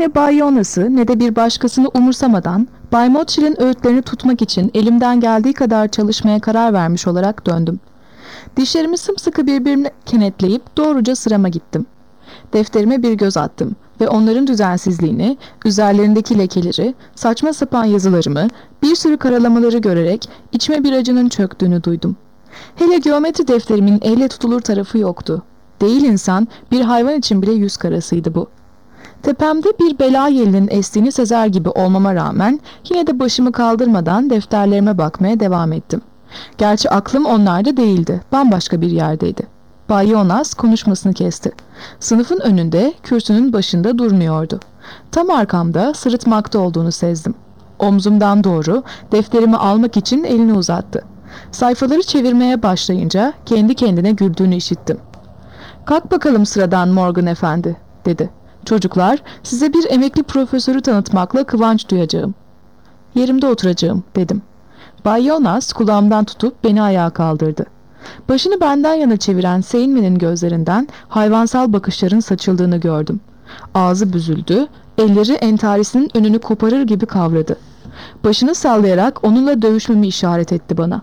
ne Bay Jonas'ı ne de bir başkasını umursamadan Bay Motchil'in öğütlerini tutmak için elimden geldiği kadar çalışmaya karar vermiş olarak döndüm. Dişlerimi sımsıkı birbirine kenetleyip doğruca sırama gittim. Defterime bir göz attım ve onların düzensizliğini, üzerlerindeki lekeleri, saçma sapan yazılarımı, bir sürü karalamaları görerek içime bir acının çöktüğünü duydum. Hele geometri defterimin elle tutulur tarafı yoktu. Değil insan, bir hayvan için bile yüz karasıydı bu. Tepemde bir bela yelinin estiğini sezer gibi olmama rağmen yine de başımı kaldırmadan defterlerime bakmaya devam ettim. Gerçi aklım onlarda değildi, bambaşka bir yerdeydi. Bay Jonas konuşmasını kesti. Sınıfın önünde, kürsünün başında durmuyordu. Tam arkamda sırıtmakta olduğunu sezdim. Omzumdan doğru defterimi almak için elini uzattı. Sayfaları çevirmeye başlayınca kendi kendine güldüğünü işittim. "Kalk bakalım sıradan Morgan Efendi," dedi. "Çocuklar, size bir emekli profesörü tanıtmakla kıvanç duyacağım." "Yerimde oturacağım," dedim. Bay Jonas kulağımdan tutup beni ayağa kaldırdı. Başını benden yana çeviren Steinman'in gözlerinden hayvansal bakışların saçıldığını gördüm. Ağzı büzüldü, elleri entarisinin önünü koparır gibi kavradı. Başını sallayarak onunla dövüşmemi işaret etti bana.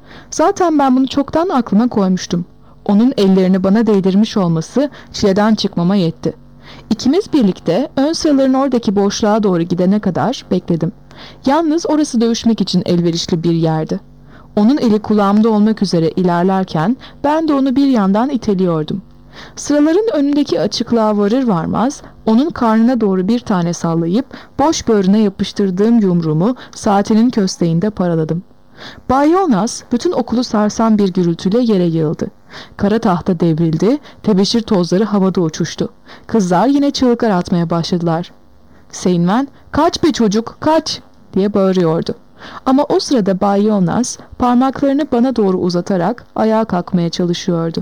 Zaten ben bunu çoktan aklıma koymuştum. Onun ellerini bana değdirmiş olması çileden çıkmama yetti. İkimiz birlikte ön sıraların oradaki boşluğa doğru gidene kadar bekledim. Yalnız orası dövüşmek için elverişli bir yerdi. Onun eli kulağımda olmak üzere ilerlerken ben de onu bir yandan iteliyordum. Sıraların önündeki açıklığa varır varmaz onun karnına doğru bir tane sallayıp boş böğrüne yapıştırdığım yumruğumu saatinin kösteğinde paraladım. Bay Jonas bütün okulu sarsan bir gürültüyle yere yığıldı. Kara tahta devrildi, tebeşir tozları havada uçuştu. Kızlar yine çığlıklar atmaya başladılar. Steinman, "Kaç be çocuk, kaç!" diye bağırıyordu. Ama o sırada Bay Jonas parmaklarını bana doğru uzatarak ayağa kalkmaya çalışıyordu.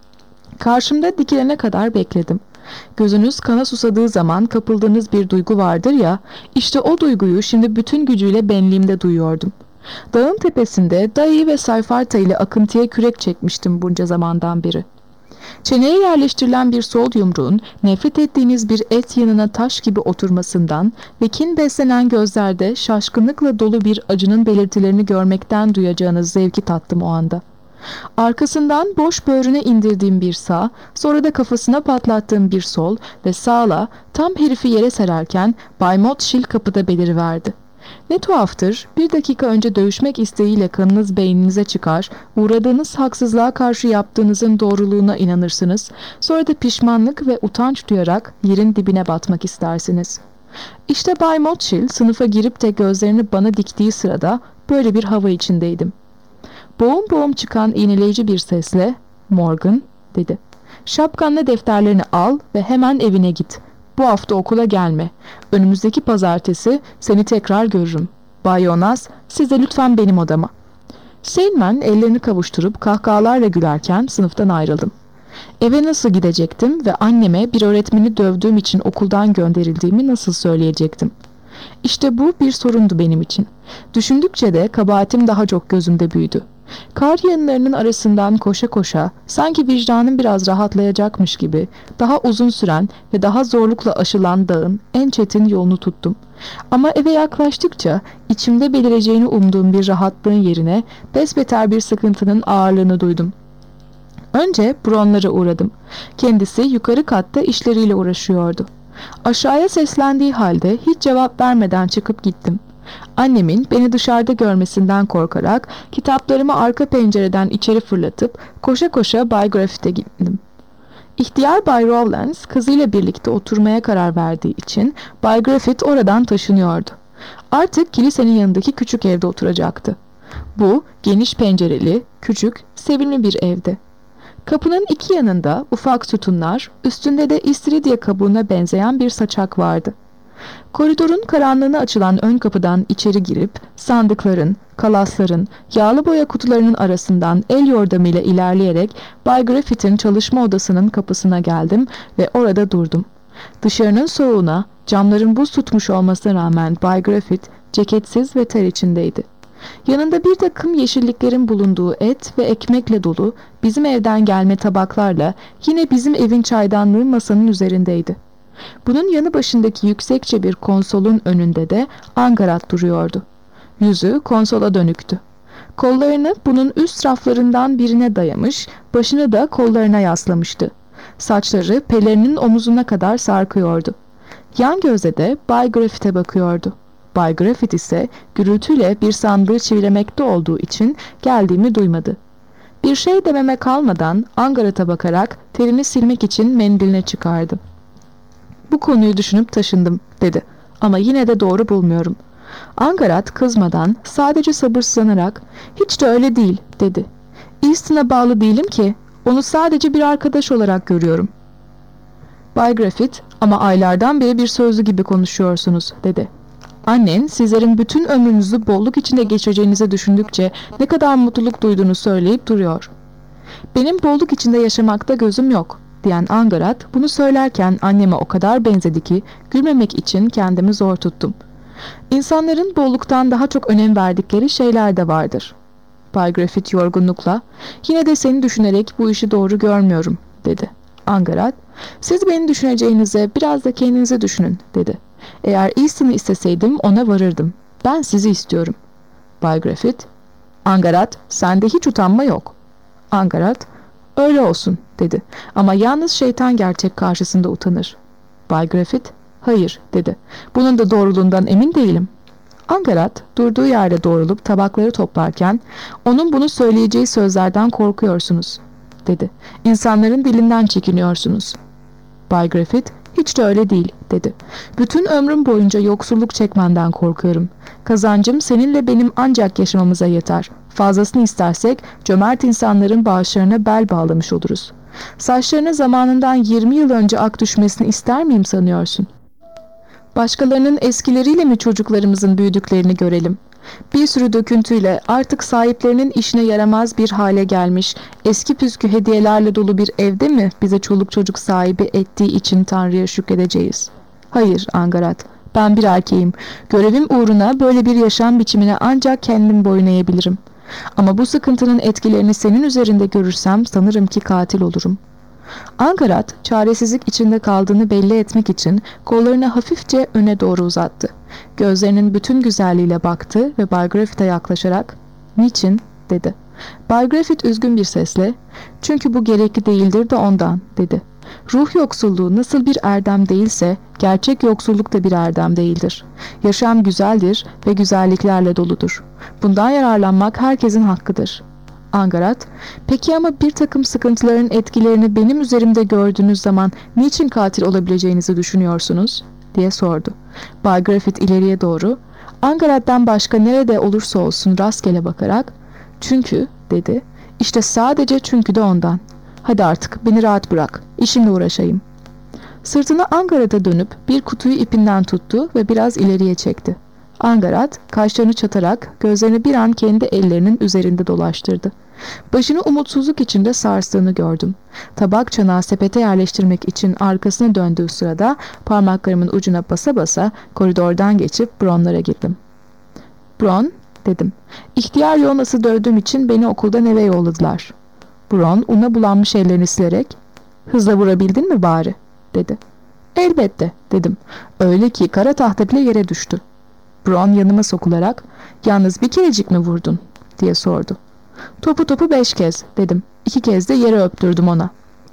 Karşımda dikilene kadar bekledim. Gözünüz kana susadığı zaman kapıldığınız bir duygu vardır ya, işte o duyguyu şimdi bütün gücüyle benliğimde duyuyordum. Dağın tepesinde Dayı ve Sayfarta ile akıntıya kürek çekmiştim bunca zamandan beri. Çeneye yerleştirilen bir sol yumruğun nefret ettiğiniz bir et yanına taş gibi oturmasından ve kin beslenen gözlerde şaşkınlıkla dolu bir acının belirtilerini görmekten duyacağınız zevki tattım o anda. Arkasından boş böğrüne indirdiğim bir sağ, sonra da kafasına patlattığım bir sol ve sağla tam herifi yere sererken Bay Motchill kapıda beliriverdi. Ne tuhaftır, bir dakika önce dövüşmek isteğiyle kanınız beyninize çıkar, uğradığınız haksızlığa karşı yaptığınızın doğruluğuna inanırsınız, sonra da pişmanlık ve utanç duyarak yerin dibine batmak istersiniz. İşte Bay Motchill sınıfa girip de gözlerini bana diktiği sırada böyle bir hava içindeydim. Boğum boğum çıkan iğneleyici bir sesle, "Morgan," dedi. "Şapkanla defterlerini al ve hemen evine git. Bu hafta okula gelme. Önümüzdeki pazartesi seni tekrar görürüm. Bay Jonas, siz de lütfen benim odama." Steinman ellerini kavuşturup kahkahalarla gülerken sınıftan ayrıldım. Eve nasıl gidecektim ve anneme bir öğretmeni dövdüğüm için okuldan gönderildiğimi nasıl söyleyecektim? İşte bu bir sorundu benim için. Düşündükçe de kabahatim daha çok gözümde büyüdü. Kar yığınlarının arasından koşa koşa, sanki vicdanım biraz rahatlayacakmış gibi, daha uzun süren ve daha zorlukla aşılan dağın en çetin yolunu tuttum. Ama eve yaklaştıkça içimde belireceğini umduğum bir rahatlığın yerine besbeter bir sıkıntının ağırlığını duydum. Önce Brown'lara uğradım. Kendisi yukarı katta işleriyle uğraşıyordu. Aşağıya seslendiği halde hiç cevap vermeden çıkıp gittim. Annemin beni dışarıda görmesinden korkarak kitaplarımı arka pencereden içeri fırlatıp koşa koşa Bay Griffith'e gittim. İhtiyar Bay Rowlands kızıyla birlikte oturmaya karar verdiği için Bay Griffith oradan taşınıyordu. Artık kilisenin yanındaki küçük evde oturacaktı. Bu geniş pencereli, küçük, sevimli bir evdi. Kapının iki yanında ufak sütunlar, üstünde de istiridye kabuğuna benzeyen bir saçak vardı. Koridorun karanlığına açılan ön kapıdan içeri girip sandıkların, kalasların, yağlı boya kutularının arasından el yordamıyla ilerleyerek Bay Griffith'in çalışma odasının kapısına geldim ve orada durdum. Dışarının soğuğuna, camların buz tutmuş olmasına rağmen Bay Griffith ceketsiz ve ter içindeydi. Yanında bir takım yeşilliklerin bulunduğu et ve ekmekle dolu bizim evden gelme tabaklarla yine bizim evin çaydanlığı masanın üzerindeydi. Bunun yanı başındaki yüksekçe bir konsolun önünde de Angarat duruyordu. Yüzü konsola dönüktü. Kollarını bunun üst raflarından birine dayamış, başını da kollarına yaslamıştı. Saçları pelerinin omuzuna kadar sarkıyordu. Yan gözle de Bay Griffith'e bakıyordu. Bay Griffith ise gürültüyle bir sandığı çivilemekte olduğu için geldiğimi duymadı. Bir şey dememe kalmadan Angarat'a bakarak terini silmek için mendiline çıkardı. "Bu konuyu düşünüp taşındım," dedi. "Ama yine de doğru bulmuyorum." Angarat kızmadan, sadece sabırsızlanarak "Hiç de öyle değil," dedi. "Easton'a bağlı değilim ki. Onu sadece bir arkadaş olarak görüyorum." Bay Griffith, "Ama aylardan beri bir sözlü gibi konuşuyorsunuz," dedi. "Annen sizlerin bütün ömrünüzü bolluk içinde geçireceğinizi düşündükçe ne kadar mutluluk duyduğunu söyleyip duruyor." "Benim bolluk içinde yaşamakta gözüm yok," diyen Angarat bunu söylerken anneme o kadar benzedi ki gülmemek için kendimi zor tuttum. "İnsanların bolluktan daha çok önem verdikleri şeyler de vardır." Bay Griffith yorgunlukla, "Yine de seni düşünerek bu işi doğru görmüyorum," dedi. Angarat, "Siz beni düşüneceğinize biraz da kendinizi düşünün," dedi. "Eğer Easton'ı isteseydim ona varırdım. Ben sizi istiyorum." Bay Griffith, "Angarat, sende hiç utanma yok." Angarat, "Öyle olsun," dedi. "Ama yalnız şeytan gerçek karşısında utanır." Bay Griffith, "Hayır," dedi. "Bunun da doğruluğundan emin değilim." Angarat durduğu yerde doğrulup tabakları toplarken, "Onun bunu söyleyeceği sözlerden korkuyorsunuz," dedi. "İnsanların dilinden çekiniyorsunuz." Bay Griffith, "Hiç de öyle değil," dedi. "Bütün ömrüm boyunca yoksulluk çekmenden korkuyorum. Kazancım seninle benim ancak yaşamamıza yeter. Fazlasını istersek cömert insanların bağışlarına bel bağlamış oluruz. Saçlarına zamanından 20 yıl önce ak düşmesini ister miyim sanıyorsun? Başkalarının eskileriyle mi çocuklarımızın büyüdüklerini görelim? Bir sürü döküntüyle artık sahiplerinin işine yaramaz bir hale gelmiş, eski püskü hediyelerle dolu bir evde mi bize çoluk çocuk sahibi ettiği için Tanrı'ya şükredeceğiz? Hayır Angarat, ben bir erkeğim. Görevim uğruna böyle bir yaşam biçimine ancak kendim boyun eğebilirim. Ama bu sıkıntının etkilerini senin üzerinde görürsem sanırım ki katil olurum." Angarat, çaresizlik içinde kaldığını belli etmek için kollarını hafifçe öne doğru uzattı. Gözlerinin bütün güzelliğiyle baktı ve Bay Griffith'e yaklaşarak, "Niçin?" dedi. Bay Griffith üzgün bir sesle, "Çünkü bu gerekli değildir de ondan," dedi. "Ruh yoksulluğu nasıl bir erdem değilse, gerçek yoksulluk da bir erdem değildir. Yaşam güzeldir ve güzelliklerle doludur. Bundan yararlanmak herkesin hakkıdır." Angarat, "Peki ama bir takım sıkıntıların etkilerini benim üzerimde gördüğünüz zaman niçin katil olabileceğinizi düşünüyorsunuz?" diye sordu. Bay Griffith ileriye doğru, Angarat'tan başka nerede olursa olsun rastgele bakarak, "Çünkü," dedi. "İşte sadece çünkü de ondan. Hadi artık beni rahat bırak, işimle uğraşayım." Sırtını Angarat'a dönüp bir kutuyu ipinden tuttu ve biraz ileriye çekti. Angarat kaşlarını çatarak gözlerini bir an kendi ellerinin üzerinde dolaştırdı. Başını umutsuzluk içinde sarstığını gördüm. Tabak çanağı sepete yerleştirmek için arkasına döndüğü sırada parmaklarımın ucuna basa basa koridordan geçip Brown'lara gittim. "Brown," dedim. "İhtiyar Jonas'ı dövdüğüm için beni okuldan eve yolladılar." Brown una bulanmış ellerini silerek, "Hızla vurabildin mi bari?" dedi. "Elbette," dedim. "Öyle ki kara tahta bile yere düştü." Brown yanıma sokularak, "Yalnız bir kerecik mi vurdun?" diye sordu. Topu 5 kez," dedim. 2 kez de yere öptürdüm ona."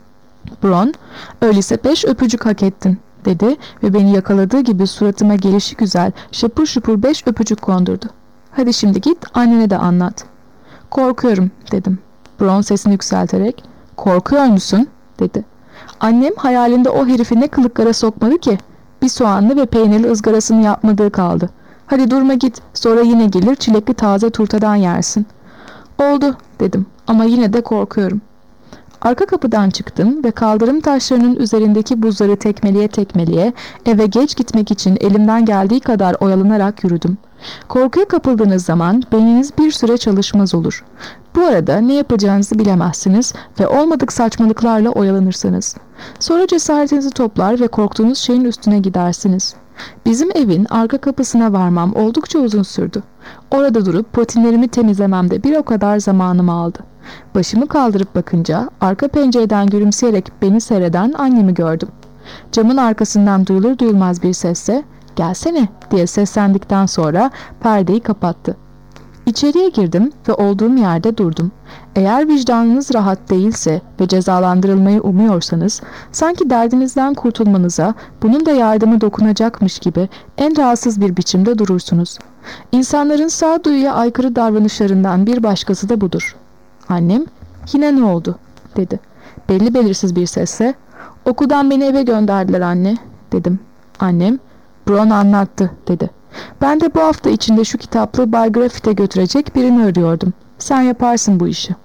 Brown, "Öyleyse 5 öpücük hak ettin," dedi ve beni yakaladığı gibi suratıma gelişi güzel şapur şupur 5 öpücük kondurdu. "Hadi şimdi git annene de anlat." "Korkuyorum," dedim. Brown sesini yükselterek, "Korkuyor musun?" dedi. "Annem hayalinde o herifi ne kılıklara sokmadı ki? Bir soğanlı ve peynirli ızgarasını yapmadığı kaldı. Hadi durma git, sonra yine gelir çilekli taze turtadan yersin." "Oldu," dedim, "ama yine de korkuyorum." Arka kapıdan çıktım ve kaldırım taşlarının üzerindeki buzları tekmeleye tekmeleye eve geç gitmek için elimden geldiği kadar oyalanarak yürüdüm. Korkuya kapıldığınız zaman beyniniz bir süre çalışmaz olur. Bu arada ne yapacağınızı bilemezsiniz ve olmadık saçmalıklarla oyalanırsınız. Sonra cesaretinizi toplar ve korktuğunuz şeyin üstüne gidersiniz. Bizim evin arka kapısına varmam oldukça uzun sürdü. Orada durup patinlerimi temizlememde bir o kadar zamanımı aldı. Başımı kaldırıp bakınca arka pencereden gülümseyerek beni seyreden annemi gördüm. Camın arkasından duyulur duyulmaz bir sesle "Gelsene" diye seslendikten sonra perdeyi kapattı. İçeriye girdim ve olduğum yerde durdum. Eğer vicdanınız rahat değilse ve cezalandırılmayı umuyorsanız, sanki derdinizden kurtulmanıza bunun da yardımı dokunacakmış gibi en rahatsız bir biçimde durursunuz. İnsanların sağduyuya aykırı davranışlarından bir başkası da budur. Annem, "Yine ne oldu?" dedi. Belli belirsiz bir sesle, "Okuldan beni eve gönderdiler anne," dedim. Annem, "Bron anlattı," dedi. "Ben de bu hafta içinde şu kitaplığı Bay Graffit'e götürecek birini arıyordum. Sen yaparsın bu işi."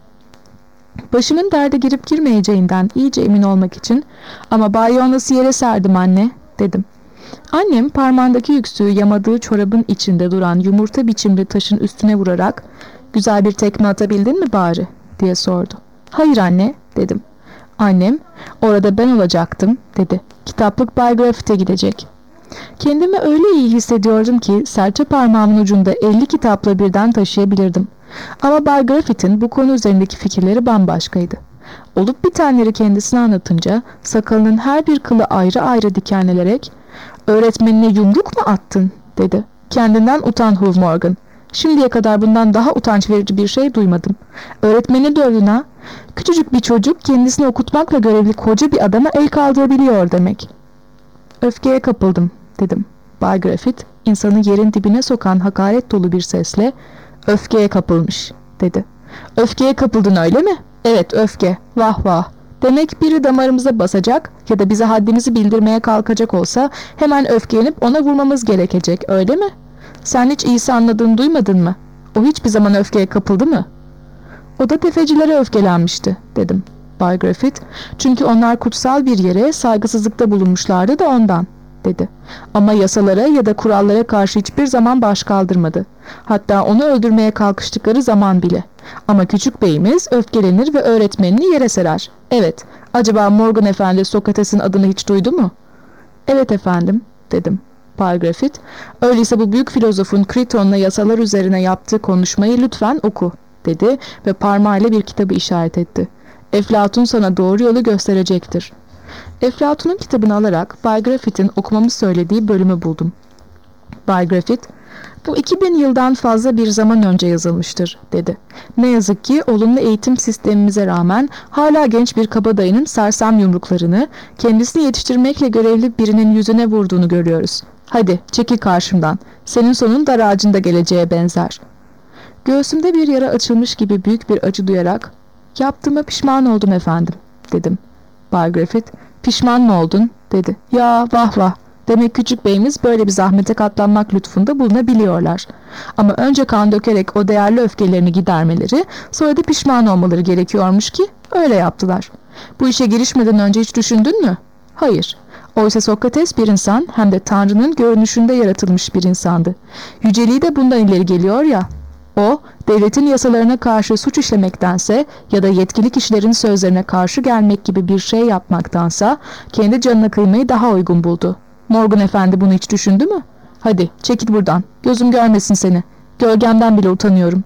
Başımın derde girip girmeyeceğinden iyice emin olmak için "Ama Bay Jonas'ı yere serdim anne," dedim. Annem parmağındaki yüksüğü yamadığı çorabın içinde duran yumurta biçimli taşın üstüne vurarak "Güzel bir tekme atabildin mi bari?" diye sordu. "Hayır anne," dedim. Annem, "Orada ben olacaktım," dedi. "Kitaplık Bay Graffit'e gidecek." Kendimi öyle iyi hissediyordum ki serçe parmağımın ucunda 50 kitapla birden taşıyabilirdim. Ama Bay Graffit'in bu konu üzerindeki fikirleri bambaşkaydı. Olup bitenleri kendisine anlatınca sakalının her bir kılı ayrı ayrı dikenlenerek "Öğretmenine yumruk mu attın?" dedi. "Kendinden utan Hugh Morgan. Şimdiye kadar bundan daha utanç verici bir şey duymadım. Öğretmeni dövdün ha? Küçücük bir çocuk kendisini okutmakla görevli koca bir adama el kaldırabiliyor demek." "Öfkeye kapıldım," dedim. Bay Graffit, insanı yerin dibine sokan hakaret dolu bir sesle "Öfkeye kapılmış," dedi. "Öfkeye kapıldın öyle mi?" "Evet, öfke. Vah vah. Demek biri damarımıza basacak ya da bize haddimizi bildirmeye kalkacak olsa hemen öfkelenip ona vurmamız gerekecek, öyle mi? Sen hiç iyisi anladığını duymadın mı? O hiçbir zaman öfkeye kapıldı mı?" "O da tefecilere öfkelenmişti," dedim. Bay Graffit, "Çünkü onlar kutsal bir yere saygısızlıkta bulunmuşlardı da ondan," dedi. "Ama yasalara ya da kurallara karşı hiçbir zaman baş kaldırmadı. Hatta onu öldürmeye kalkıştıkları zaman bile. Ama küçük beyimiz öfkelenir ve öğretmenini yere serer. Evet, acaba Morgan Efendi Sokrates'in adını hiç duydu mu?" "Evet efendim," dedim. Bay Graffit, "Öyleyse bu büyük filozofun Kriton'la yasalar üzerine yaptığı konuşmayı lütfen oku," dedi ve parmağıyla bir kitabı işaret etti. "Eflatun sana doğru yolu gösterecektir." Eflatun'un kitabını alarak Bay Graffit'in okumamı söylediği bölümü buldum. Bay Graffit, "Bu 2000 yıldan fazla bir zaman önce yazılmıştır," dedi. "Ne yazık ki olumlu eğitim sistemimize rağmen hala genç bir kabadayının sersem yumruklarını kendisini yetiştirmekle görevli birinin yüzüne vurduğunu görüyoruz. Hadi çekil karşımdan. Senin sonun dar ağacında geleceğe benzer." Göğsümde bir yara açılmış gibi büyük bir acı duyarak "Yaptığıma pişman oldum efendim," dedim. Bay Graffit, "Pişman mı oldun?" dedi. "Ya vah vah. Demek küçük beyimiz böyle bir zahmete katlanmak lütfunda bulunabiliyorlar. Ama önce kan dökerek o değerli öfkelerini gidermeleri, sonra da pişman olmaları gerekiyormuş ki öyle yaptılar. Bu işe girişmeden önce hiç düşündün mü? Hayır. Oysa Sokrates bir insan, hem de Tanrı'nın görünüşünde yaratılmış bir insandı. Yüceliği de bundan ileri geliyor ya. O, devletin yasalarına karşı suç işlemektense ya da yetkili kişilerin sözlerine karşı gelmek gibi bir şey yapmaktansa kendi canına kıymayı daha uygun buldu. Morgan Efendi bunu hiç düşündü mü? Hadi çekil buradan. Gözüm görmesin seni. Gölgemden bile utanıyorum."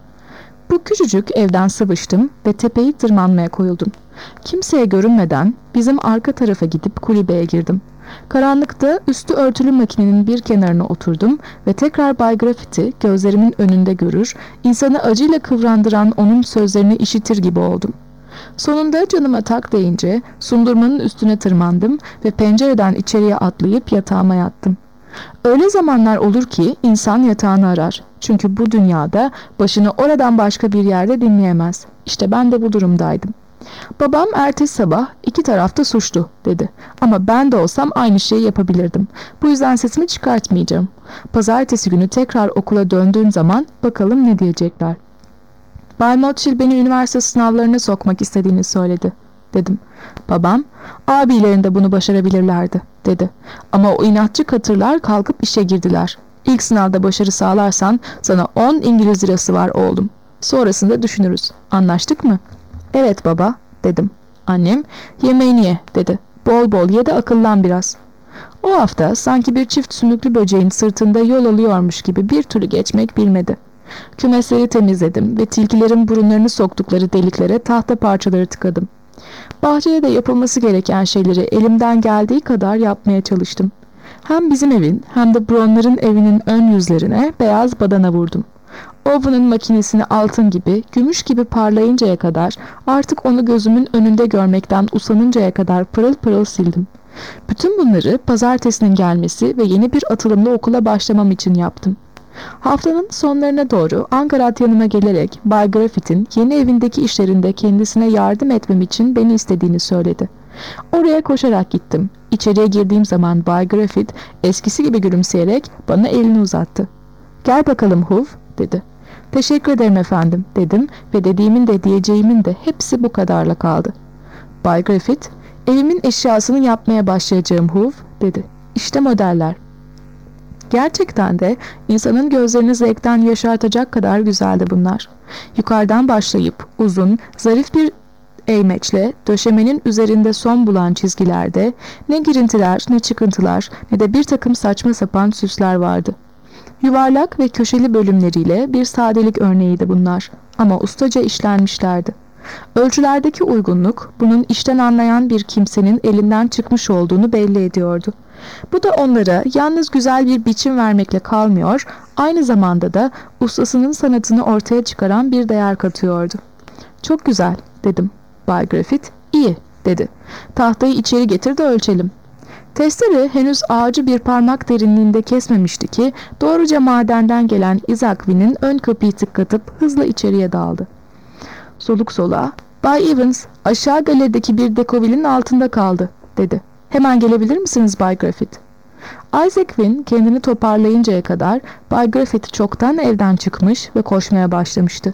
Bu küçücük evden sıvıştım ve tepeyi tırmanmaya koyuldum. Kimseye görünmeden bizim arka tarafa gidip kulübeye girdim. Karanlıkta üstü örtülü makinenin bir kenarına oturdum ve tekrar Bay Graffit'i gözlerimin önünde görür, insanı acıyla kıvrandıran onun sözlerini işitir gibi oldum. Sonunda canıma tak deyince sundurmanın üstüne tırmandım ve pencereden içeriye atlayıp yatağıma yattım. Öyle zamanlar olur ki insan yatağını arar. Çünkü bu dünyada başını oradan başka bir yerde dinleyemez. İşte ben de bu durumdaydım. Babam ertesi sabah "İki tarafta suçlu," dedi. Ama ben de olsam aynı şeyi yapabilirdim. Bu yüzden sesimi çıkartmayacağım. Pazartesi günü tekrar okula döndüğüm zaman bakalım ne diyecekler. "Bay Motthill beni üniversite sınavlarına sokmak istediğini söyledi," dedim. Babam, "Abilerinde bunu başarabilirlerdi," dedi. "Ama o inatçı katırlar kalkıp işe girdiler. İlk sınavda başarı sağlarsan sana 10 İngiliz lirası var oğlum. Sonrasında düşünürüz. Anlaştık mı?" "Evet baba," dedim. Annem, "Yemeğini ye," dedi. "Bol bol ye de akıllan biraz." O hafta sanki bir çift sümüklü böceğin sırtında yol alıyormuş gibi bir türlü geçmek bilmedi. Kümesleri temizledim ve tilkilerin burunlarını soktukları deliklere tahta parçaları tıkadım. Bahçede de yapılması gereken şeyleri elimden geldiği kadar yapmaya çalıştım. Hem bizim evin hem de Brown'ların evinin ön yüzlerine beyaz badana vurdum. Owen'ın makinesini altın gibi, gümüş gibi parlayıncaya kadar, artık onu gözümün önünde görmekten usanıncaya kadar pırıl pırıl sildim. Bütün bunları pazartesinin gelmesi ve yeni bir atılımla okula başlamam için yaptım. Haftanın sonlarına doğru Angarat yanıma gelerek Bay Griffith'in yeni evindeki işlerinde kendisine yardım etmem için beni istediğini söyledi. Oraya koşarak gittim. İçeriye girdiğim zaman Bay Griffith eskisi gibi gülümseyerek bana elini uzattı. "Gel bakalım Huv," dedi. "Teşekkür ederim efendim," dedim ve dediğimin de diyeceğimin de hepsi bu kadarla kaldı. Bay Griffith, "Evimin eşyasını yapmaya başlayacağım Huv," dedi. "İşte modeller." Gerçekten de insanın gözlerini zevkten yaşartacak kadar güzeldi bunlar. Yukarıdan başlayıp uzun, zarif bir eğmeçle döşemenin üzerinde son bulan çizgilerde ne girintiler ne çıkıntılar ne de bir takım saçma sapan süsler vardı. Yuvarlak ve köşeli bölümleriyle bir sadelik örneğiydi bunlar ama ustaca işlenmişlerdi. Ölçülerdeki uygunluk bunun işten anlayan bir kimsenin elinden çıkmış olduğunu belli ediyordu. Bu da onlara yalnız güzel bir biçim vermekle kalmıyor, aynı zamanda da ustasının sanatını ortaya çıkaran bir değer katıyordu. "Çok güzel," dedim. Bay Griffith, "İyi," dedi. "Tahtayı içeri getir de ölçelim." Testere henüz ağacı bir parmak derinliğinde kesmemişti ki doğruca madenden gelen Isaac Win'in ön kapıyı tıklatıp hızla içeriye daldı. Soluk soluğa, "Bay Evans, aşağı galerideki bir dekovilin altında kaldı," dedi. "Hemen gelebilir misiniz Bay Griffith?" Isaac Wynne kendini toparlayıncaya kadar Bay Griffith çoktan evden çıkmış ve koşmaya başlamıştı.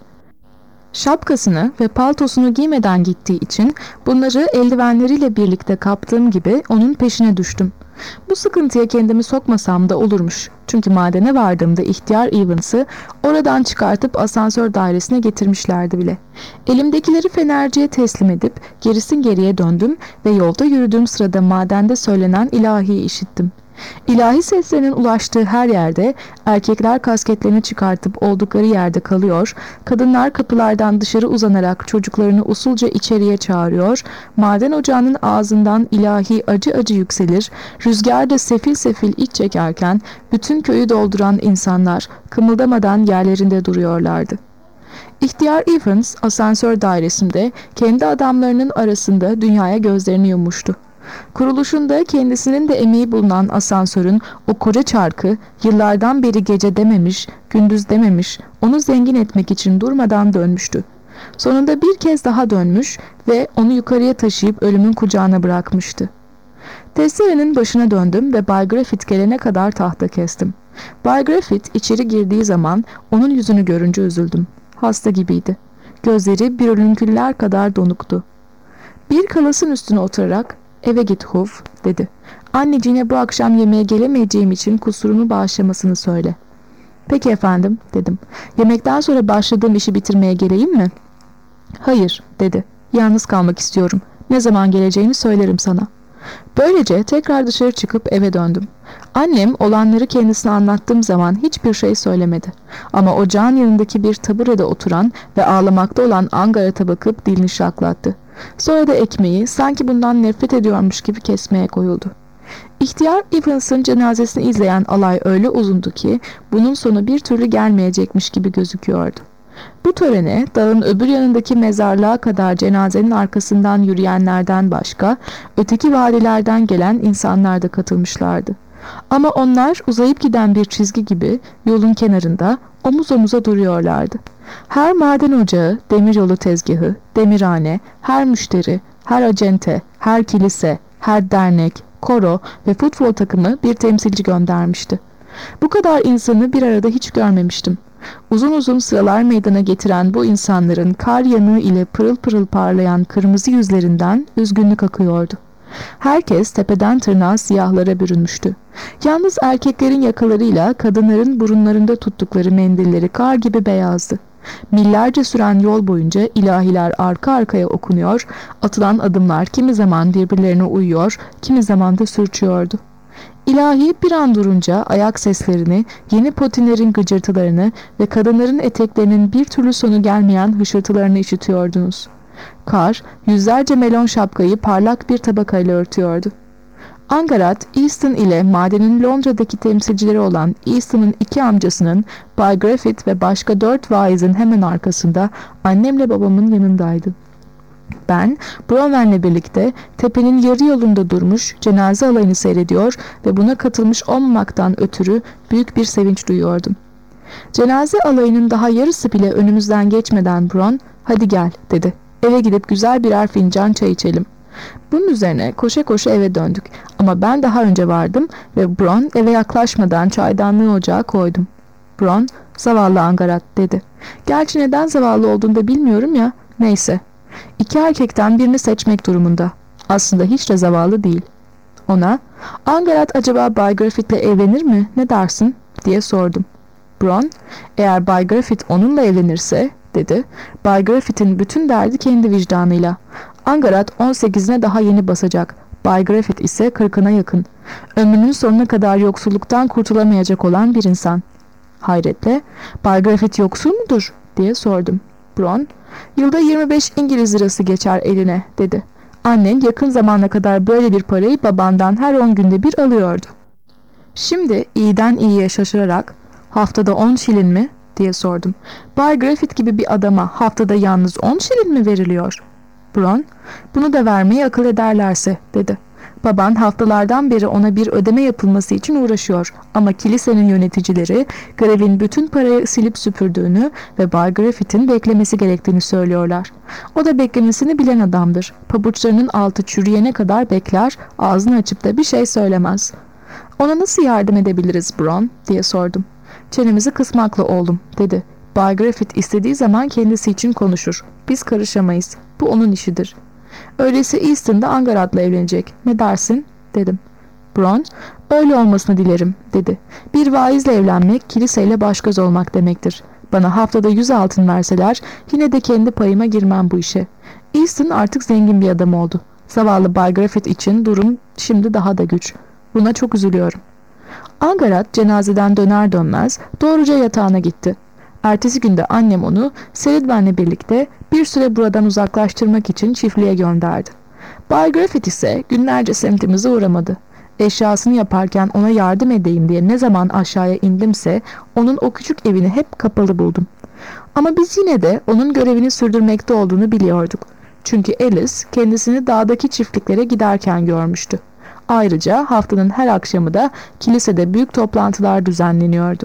Şapkasını ve paltosunu giymeden gittiği için bunları eldivenleriyle birlikte kaptığım gibi onun peşine düştüm. Bu sıkıntıya kendimi sokmasam da olurmuş. Çünkü madene vardığımda ihtiyar Evans'ı oradan çıkartıp asansör dairesine getirmişlerdi bile. Elimdekileri fenerciye teslim edip gerisin geriye döndüm ve yolda yürüdüğüm sırada madende söylenen ilahiyi işittim. İlahi seslerinin ulaştığı her yerde erkekler kasketlerini çıkartıp oldukları yerde kalıyor, kadınlar kapılardan dışarı uzanarak çocuklarını usulca içeriye çağırıyor, maden ocağının ağzından ilahi acı acı yükselir, rüzgar da sefil sefil iç çekerken bütün köyü dolduran insanlar kımıldamadan yerlerinde duruyorlardı. İhtiyar Evans asansör dairesinde kendi adamlarının arasında dünyaya gözlerini yummuştu. Kuruluşunda kendisinin de emeği bulunan asansörün o koca çarkı yıllardan beri gece dememiş, gündüz dememiş, onu zengin etmek için durmadan dönmüştü. Sonunda bir kez daha dönmüş ve onu yukarıya taşıyıp ölümün kucağına bırakmıştı. Testerenin başına döndüm ve Bay Griffith gelene kadar tahta kestim. Bay Griffith içeri girdiği zaman onun yüzünü görünce üzüldüm. Hasta gibiydi. Gözleri bir ölümküller kadar donuktu. Bir kalasın üstüne oturarak "Eve git Huv," dedi. "Anneciğine bu akşam yemeğe gelemeyeceğim için kusurunu bağışlamasını söyle." "Peki efendim," dedim. "Yemekten sonra başladığım işi bitirmeye geleyim mi?" "Hayır," dedi. "Yalnız kalmak istiyorum. Ne zaman geleceğini söylerim sana." Böylece tekrar dışarı çıkıp eve döndüm. Annem olanları kendisine anlattığım zaman hiçbir şey söylemedi. Ama ocağın yanındaki bir taburede oturan ve ağlamakta olan Angarat'a bakıp dilini şaklattı. Sonra da ekmeği sanki bundan nefret ediyormuş gibi kesmeye koyuldu. İhtiyar Evans'ın cenazesini izleyen alay öyle uzundu ki bunun sonu bir türlü gelmeyecekmiş gibi gözüküyordu. Bu törene dağın öbür yanındaki mezarlığa kadar cenazenin arkasından yürüyenlerden başka öteki vadilerden gelen insanlar da katılmışlardı. Ama onlar uzayıp giden bir çizgi gibi yolun kenarında omuz omuza duruyorlardı. Her maden ocağı, demiryolu tezgahı, demirhane, her müşteri, her acente, her kilise, her dernek, koro ve futbol takımı bir temsilci göndermişti. Bu kadar insanı bir arada hiç görmemiştim. Uzun uzun sıralar meydana getiren bu insanların kar yanığı ile pırıl pırıl parlayan kırmızı yüzlerinden üzgünlük akıyordu. Herkes tepeden tırnağa siyahlara bürünmüştü. Yalnız erkeklerin yakalarıyla kadınların burunlarında tuttukları mendilleri kar gibi beyazdı. Millerce süren yol boyunca ilahiler arka arkaya okunuyor, atılan adımlar kimi zaman birbirlerine uyuyor, kimi zaman da sürçüyordu. İlahi bir an durunca ayak seslerini, yeni potinlerin gıcırtılarını ve kadınların eteklerinin bir türlü sonu gelmeyen hışırtılarını işitiyordunuz. Kar, yüzlerce melon şapkayı parlak bir tabakayla örtüyordu. Angarat, Easton ile madenin Londra'daki temsilcileri olan Easton'un iki amcasının, Bay Griffith ve başka 4 vaizin hemen arkasında annemle babamın yanındaydı. Ben, Bromwen'le birlikte tepenin yarı yolunda durmuş cenaze alayını seyrediyor ve buna katılmış olmamaktan ötürü büyük bir sevinç duyuyordum. Cenaze alayının daha yarısı bile önümüzden geçmeden Bron, "Hadi gel," dedi. "Eve gidip güzel birer fincan çay içelim." Bunun üzerine koşa koşa eve döndük ama ben daha önce vardım ve Bron eve yaklaşmadan çaydanlığı ocağa koydum. Bron, "Zavallı Angarat," dedi. "Gerçi neden zavallı olduğunu da bilmiyorum ya. Neyse. 2 erkekten birini seçmek durumunda. Aslında hiç de zavallı değil." Ona, "Angarat acaba Bay Griffith'le evlenir mi? Ne dersin?" diye sordum. Bron, "Eğer Bay Griffith onunla evlenirse," dedi, "Bay Griffith'in bütün derdi kendi vicdanıyla. Angarat 18'ine daha yeni basacak. Bay Griffith ise 40'ına yakın. Ömrünün sonuna kadar yoksulluktan kurtulamayacak olan bir insan." Hayretle, "Bay Griffith yoksul mudur?" diye sordum. Bron, "Yılda 25 İngiliz lirası geçer eline," dedi. "Annen yakın zamana kadar böyle bir parayı babandan her 10 günde bir alıyordu." Şimdi iyiden iyiye şaşırarak, "Haftada 10 şilin mi?" diye sordum. "Bay Griffith gibi bir adama haftada yalnız 10 şilin mi veriliyor?" Bron, "Bunu da vermeyi akıl ederlerse," dedi. "Baban haftalardan beri ona bir ödeme yapılması için uğraşıyor ama kilisenin yöneticileri grevin bütün parayı silip süpürdüğünü ve Bay Griffith'in beklemesi gerektiğini söylüyorlar. O da beklemesini bilen adamdır. Pabuçlarının altı çürüyene kadar bekler, ağzını açıp da bir şey söylemez." "Ona nasıl yardım edebiliriz Bron?" diye sordum. "Çenemizi kısmakla oğlum," dedi. "Bay Griffith istediği zaman kendisi için konuşur. Biz karışamayız. Bu onun işidir." "Öyleyse Easton da Angarat'la evlenecek. Ne dersin?" dedim. Bron, "Öyle olmasını dilerim," dedi. "Bir vaizle evlenmek kiliseyle baş göz olmak demektir. Bana haftada 100 altın verseler yine de kendi payıma girmem bu işe. Easton artık zengin bir adam oldu. Zavallı Bay Griffith için durum şimdi daha da güç. Buna çok üzülüyorum." Angarat cenazeden döner dönmez doğruca yatağına gitti. Ertesi günde annem onu Seridwen'le birlikte bir süre buradan uzaklaştırmak için çiftliğe gönderdi. Bay Griffith ise günlerce semtimize uğramadı. Eşyasını yaparken ona yardım edeyim diye ne zaman aşağıya indimse onun o küçük evini hep kapalı buldum. Ama biz yine de onun görevini sürdürmekte olduğunu biliyorduk. Çünkü Alice kendisini dağdaki çiftliklere giderken görmüştü. Ayrıca haftanın her akşamı da kilisede büyük toplantılar düzenleniyordu.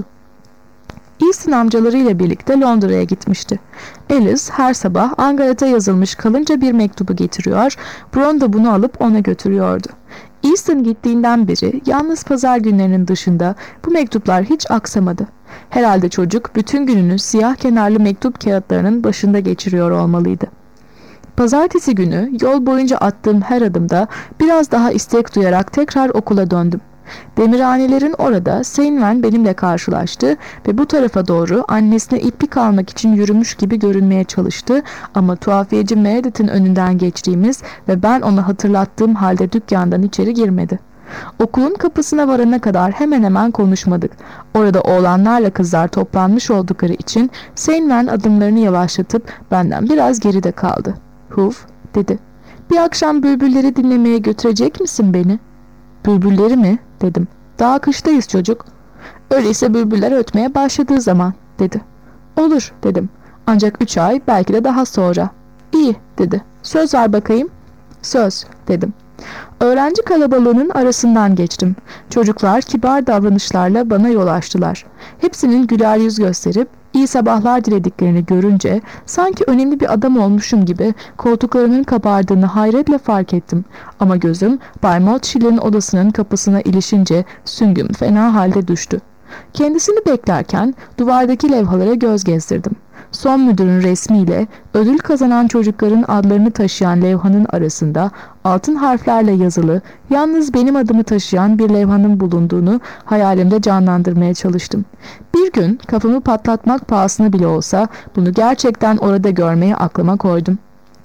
Easton amcalarıyla birlikte Londra'ya gitmişti. Alice her sabah Angarat'a yazılmış kalınca bir mektubu getiriyor, Bron da bunu alıp ona götürüyordu. Easton gittiğinden beri yalnız pazar günlerinin dışında bu mektuplar hiç aksamadı. Herhalde çocuk bütün gününü siyah kenarlı mektup kağıtlarının başında geçiriyor olmalıydı. Pazartesi günü yol boyunca attığım her adımda biraz daha istek duyarak tekrar okula döndüm. Demirhanelerin orada Steinman benimle karşılaştı ve bu tarafa doğru annesine iplik almak için yürümüş gibi görünmeye çalıştı ama tuhafiyeci Meredith'in önünden geçtiğimiz ve ben ona hatırlattığım halde dükkandan içeri girmedi. Okulun kapısına varana kadar hemen hemen konuşmadık. Orada oğlanlarla kızlar toplanmış oldukları için Steinman adımlarını yavaşlatıp benden biraz geride kaldı. "Huf," dedi. "Bir akşam bülbülleri dinlemeye götürecek misin beni?" "Bülbülleri mi?" dedim. "Daha kıştayız çocuk." "Öyleyse bülbüller ötmeye başladığı zaman," dedi. "Olur," dedim. "Ancak 3 ay belki de daha sonra." "İyi," dedi. "Söz ver bakayım." "Söz," dedim. Öğrenci kalabalığının arasından geçtim. Çocuklar kibar davranışlarla bana yol açtılar. Hepsinin güler yüz gösterip iyi sabahlar dilediklerini görünce sanki önemli bir adam olmuşum gibi koltuklarının kabardığını hayretle fark ettim. Ama gözüm Bay Montshill'in odasının kapısına ilişince süngüm fena halde düştü. Kendisini beklerken duvardaki levhalara göz gezdirdim. Son müdürün resmiyle ödül kazanan çocukların adlarını taşıyan levhanın arasında altın harflerle yazılı, yalnız benim adımı taşıyan bir levhanın bulunduğunu hayalimde canlandırmaya çalıştım. Bir gün kafamı patlatmak pahasına bile olsa bunu gerçekten orada görmeyi aklıma koydum.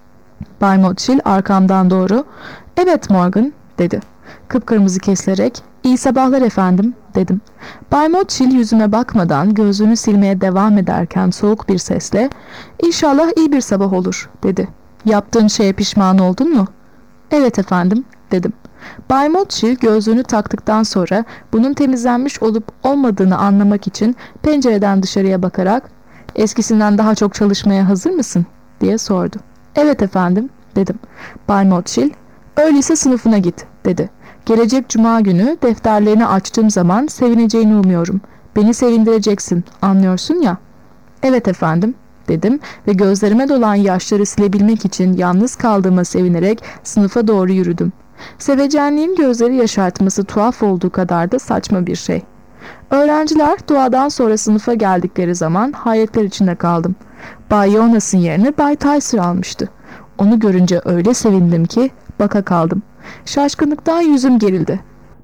Bay Montchill arkamdan doğru, "Evet Morgan," dedi. Kıpkırmızı kesilerek, "İyi sabahlar efendim," dedim. Bay Montchill yüzüme bakmadan gözünü silmeye devam ederken soğuk bir sesle, "İnşallah iyi bir sabah olur," dedi. Yaptığın şeye pişman oldun mu? Evet efendim, dedim. Bay Motçil gözlüğünü taktıktan sonra bunun temizlenmiş olup olmadığını anlamak için pencereden dışarıya bakarak "Eskisinden daha çok çalışmaya hazır mısın?" diye sordu. "Evet efendim," dedim. Bay Motçil, "Öyleyse sınıfına git," dedi. "Gelecek cuma günü defterlerini açtığım zaman sevineceğini umuyorum. Beni sevindireceksin, anlıyorsun ya." "Evet efendim," dedim ve gözlerime dolan yaşları silebilmek için yalnız kaldığıma sevinerek sınıfa doğru yürüdüm. Sevecenliğin gözleri yaşartması tuhaf olduğu kadar da saçma bir şey. Öğrenciler duadan sonra sınıfa geldikleri zaman hayretler içinde kaldım. Bay Jonas'ın yerini Bay Tyser almıştı. Onu görünce öyle sevindim ki baka kaldım. Şaşkınlıktan yüzüm gerildi.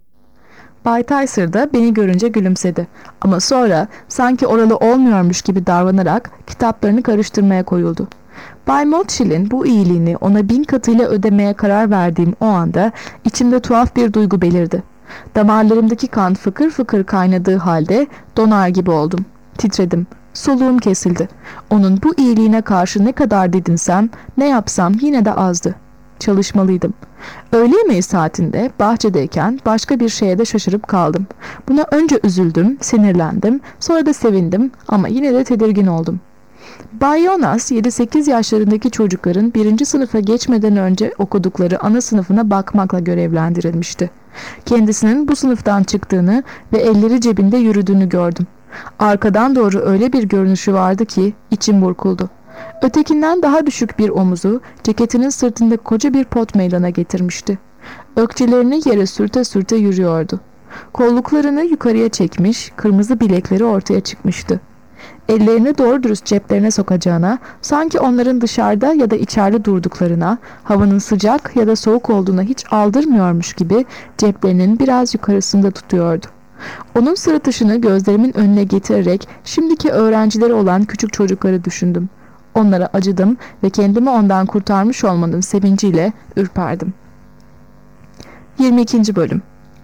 Bay Tyser da beni görünce gülümsedi. Ama sonra sanki oralı olmuyormuş gibi davranarak kitaplarını karıştırmaya koyuldu. Bay Motchil'in bu iyiliğini ona 1000 katıyla ödemeye karar verdiğim o anda içimde tuhaf bir duygu belirdi. Damarlarımdaki kan fıkır fıkır kaynadığı halde donar gibi oldum. Titredim. Soluğum kesildi. Onun bu iyiliğine karşı ne kadar didinsem, ne yapsam yine de azdı. Çalışmalıydım. Öğle yemeği saatinde bahçedeyken başka bir şeye de şaşırıp kaldım. Buna önce üzüldüm, sinirlendim, sonra da sevindim ama yine de tedirgin oldum. Bay Jonas 7-8 yaşlarındaki çocukların 1. sınıfa geçmeden önce okudukları ana sınıfına bakmakla görevlendirilmişti. Kendisinin bu sınıftan çıktığını ve elleri cebinde yürüdüğünü gördüm. Arkadan doğru öyle bir görünüşü vardı ki içim burkuldu. Ötekinden daha düşük bir omuzu ceketinin sırtında koca bir pot meydana getirmişti. Ökçelerini yere sürte sürte yürüyordu. Kolluklarını yukarıya çekmiş, kırmızı bilekleri ortaya çıkmıştı. Ellerini doğru dürüst ceplerine sokacağına, sanki onların dışarıda ya da içeride durduklarına, havanın sıcak ya da soğuk olduğuna hiç aldırmıyormuş gibi ceplerinin biraz yukarısında tutuyordu. Onun sırıtışını gözlerimin önüne getirerek şimdiki öğrencileri olan küçük çocukları düşündüm. Onlara acıdım ve kendimi ondan kurtarmış olmanın sevinciyle ürperdim. 22. Bölüm.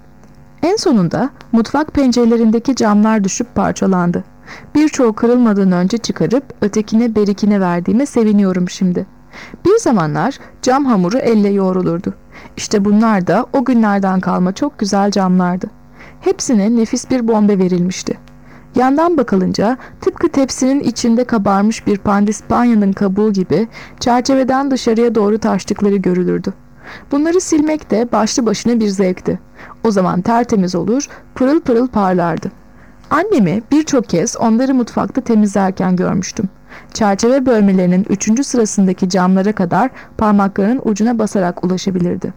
En sonunda mutfak pencerelerindeki camlar düşüp parçalandı. Birçoğu kırılmadan önce çıkarıp ötekine berikine verdiğime seviniyorum şimdi. Bir zamanlar cam hamuru elle yoğrulurdu. İşte bunlar da o günlerden kalma çok güzel camlardı. Hepsine nefis bir bombe verilmişti. Yandan bakılınca tıpkı tepsinin içinde kabarmış bir pandispanyanın kabuğu gibi çerçeveden dışarıya doğru taştıkları görülürdü. Bunları silmek de başlı başına bir zevkti. O zaman tertemiz olur, pırıl pırıl parlardı. Annemi birçok kez onları mutfakta temizlerken görmüştüm. Çerçeve bölmelerinin 3. sırasındaki camlara kadar parmaklarının ucuna basarak ulaşabilirdi.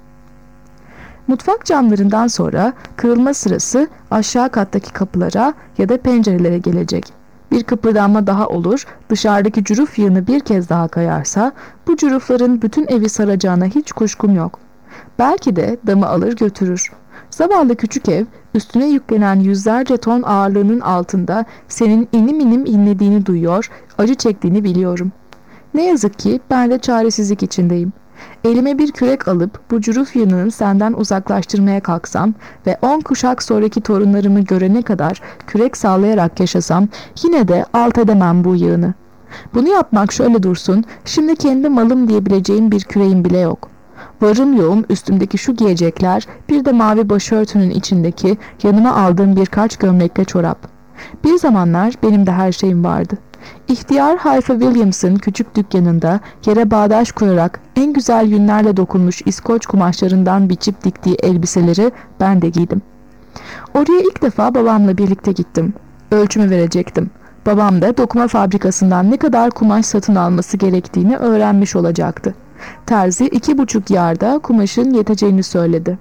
Mutfak camlarından sonra kırılma sırası aşağı kattaki kapılara ya da pencerelere gelecek. Bir kıpırdanma daha olur, dışarıdaki cüruf yığını bir kez daha kayarsa bu cürufların bütün evi saracağına hiç kuşkum yok. Belki de damı alır götürür. Zavallı küçük ev üstüne yüklenen yüzlerce ton ağırlığının altında senin inim inim inlediğini duyuyor, acı çektiğini biliyorum. Ne yazık ki ben de çaresizlik içindeyim. Elime bir kürek alıp bu cüruf yığınını senden uzaklaştırmaya kalksam ve 10 kuşak sonraki torunlarımı görene kadar kürek sallayarak yaşasam yine de alt edemem bu yığını. Bunu yapmak şöyle dursun, şimdi kendi malım diyebileceğim bir küreğim bile yok. Varım yoğum üstümdeki şu giyecekler, bir de mavi başörtünün içindeki yanıma aldığım birkaç gömlekle çorap. Bir zamanlar benim de her şeyim vardı. İhtiyar Hayfa Williams'ın küçük dükkanında yere bağdaş kurarak en güzel yünlerle dokunmuş İskoç kumaşlarından biçip diktiği elbiseleri ben de giydim. Oraya ilk defa babamla birlikte gittim. Ölçümü verecektim. Babam da dokuma fabrikasından ne kadar kumaş satın alması gerektiğini öğrenmiş olacaktı. Terzi 2,5 yarda kumaşın yeteceğini söyledi.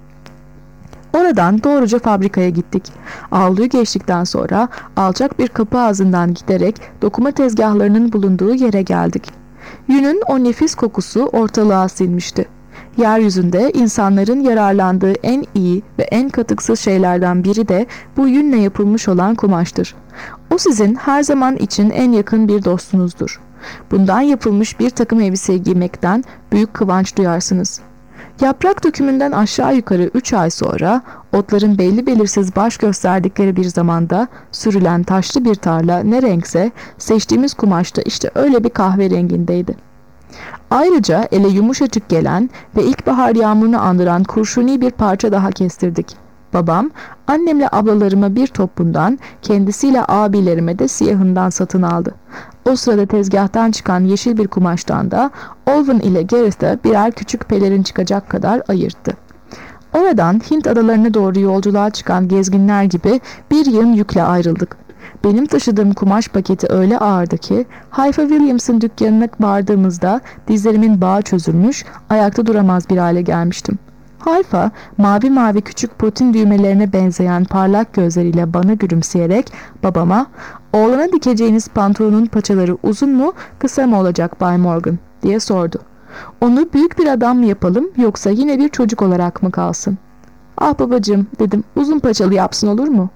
Oradan doğruca fabrikaya gittik. Avluyu geçtikten sonra alçak bir kapı ağzından giderek dokuma tezgahlarının bulunduğu yere geldik. Yünün o nefis kokusu ortalığa sinmişti. Yeryüzünde insanların yararlandığı en iyi ve en katıksız şeylerden biri de bu yünle yapılmış olan kumaştır. O sizin her zaman için en yakın bir dostunuzdur. Bundan yapılmış bir takım elbise giymekten büyük kıvanç duyarsınız. Yaprak dökümünden aşağı yukarı 3 ay sonra otların belli belirsiz baş gösterdikleri bir zamanda sürülen taşlı bir tarla ne renkse seçtiğimiz kumaşta işte öyle bir kahverengindeydi. Ayrıca ele yumuşacık gelen ve ilkbahar yağmurunu andıran kurşuni bir parça daha kestirdik. Babam, annemle ablalarıma bir top bundan, kendisiyle abilerime de siyahından satın aldı. O sırada tezgahtan çıkan yeşil bir kumaştan da Olwen ile Gareth'a birer küçük pelerin çıkacak kadar ayırttı. Oradan Hint adalarına doğru yolculuğa çıkan gezginler gibi bir yığın yükle ayrıldık. Benim taşıdığım kumaş paketi öyle ağırdı ki Haifa Williams'ın dükkanına vardığımızda dizlerimin bağı çözülmüş, ayakta duramaz bir hale gelmiştim. Haifa, mavi mavi küçük protein düğmelerine benzeyen parlak gözleriyle bana gülümseyerek babama "Oğlana dikeceğiniz pantolonun paçaları uzun mu, kısa mı olacak Bay Morgan?" diye sordu. "Onu büyük bir adam mı yapalım yoksa yine bir çocuk olarak mı kalsın?" "Ah babacığım," dedim, "uzun paçalı yapsın, olur mu?"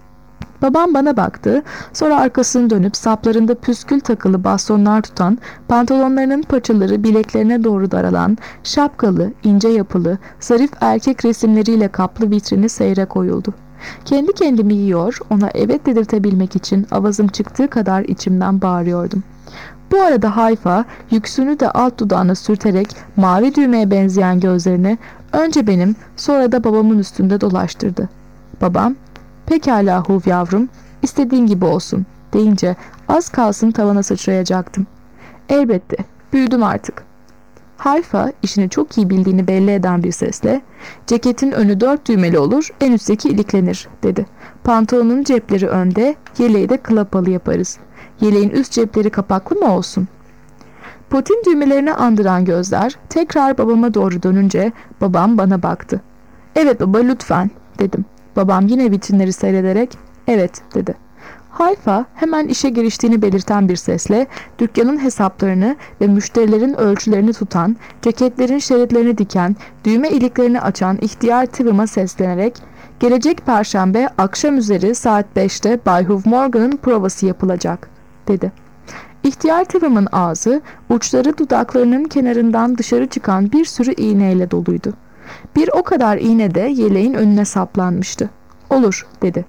Babam bana baktı, sonra arkasını dönüp saplarında püskül takılı bastonlar tutan, pantolonlarının paçaları bileklerine doğru daralan, şapkalı, ince yapılı, zarif erkek resimleriyle kaplı vitrini seyre koyuldu. Kendi kendimi yiyor, ona evet dedirtebilmek için avazım çıktığı kadar içimden bağırıyordum. Bu arada Haifa, yüksünü de alt dudağına sürterek mavi düğmeye benzeyen gözlerini önce benim, sonra da babamın üstünde dolaştırdı. Babam, "Pekala Huv yavrum, istediğin gibi olsun," deyince az kalsın tavana sıçrayacaktım. Elbette, büyüdüm artık. Haifa, işini çok iyi bildiğini belli eden bir sesle, "Ceketin önü 4 düğmeli olur, en üstteki iliklenir," dedi. "Pantolonun cepleri önde, yeleği de klapalı yaparız. Yeleğin üst cepleri kapaklı mı olsun?" Potin düğmelerini andıran gözler tekrar babama doğru dönünce babam bana baktı. "Evet baba, lütfen," dedim. Babam yine vitrinleri seyrederek "Evet," dedi. Haifa hemen işe giriştiğini belirten bir sesle dükkanın hesaplarını ve müşterilerin ölçülerini tutan, ceketlerin şeritlerini diken, düğme iliklerini açan ihtiyar Tivim'a seslenerek "Gelecek Perşembe akşam üzeri saat 5'te Bay Huv Morgan'ın provası yapılacak," dedi. İhtiyar Tivim'in ağzı uçları dudaklarının kenarından dışarı çıkan bir sürü iğneyle doluydu. Bir o kadar iğne de yeleğin önüne saplanmıştı. "Olur," dedi.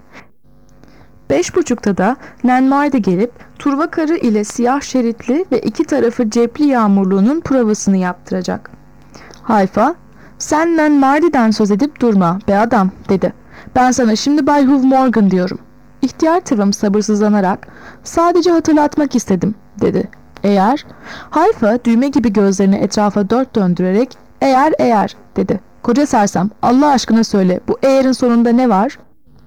5.30'da da Nanmardi gelip turva karı ile siyah şeritli ve iki tarafı cepli yağmurluğunun provasını yaptıracak. Haifa, "Sen Nanmardi'den söz edip durma be adam," dedi. "Ben sana şimdi Bay Huv Morgan diyorum." İhtiyar Tivim sabırsızlanarak "Sadece hatırlatmak istedim," dedi. "Eğer?" Haifa düğme gibi gözlerini etrafa dört döndürerek eğer," dedi. "Koca sersem, Allah aşkına söyle, bu eğerin sonunda ne var?"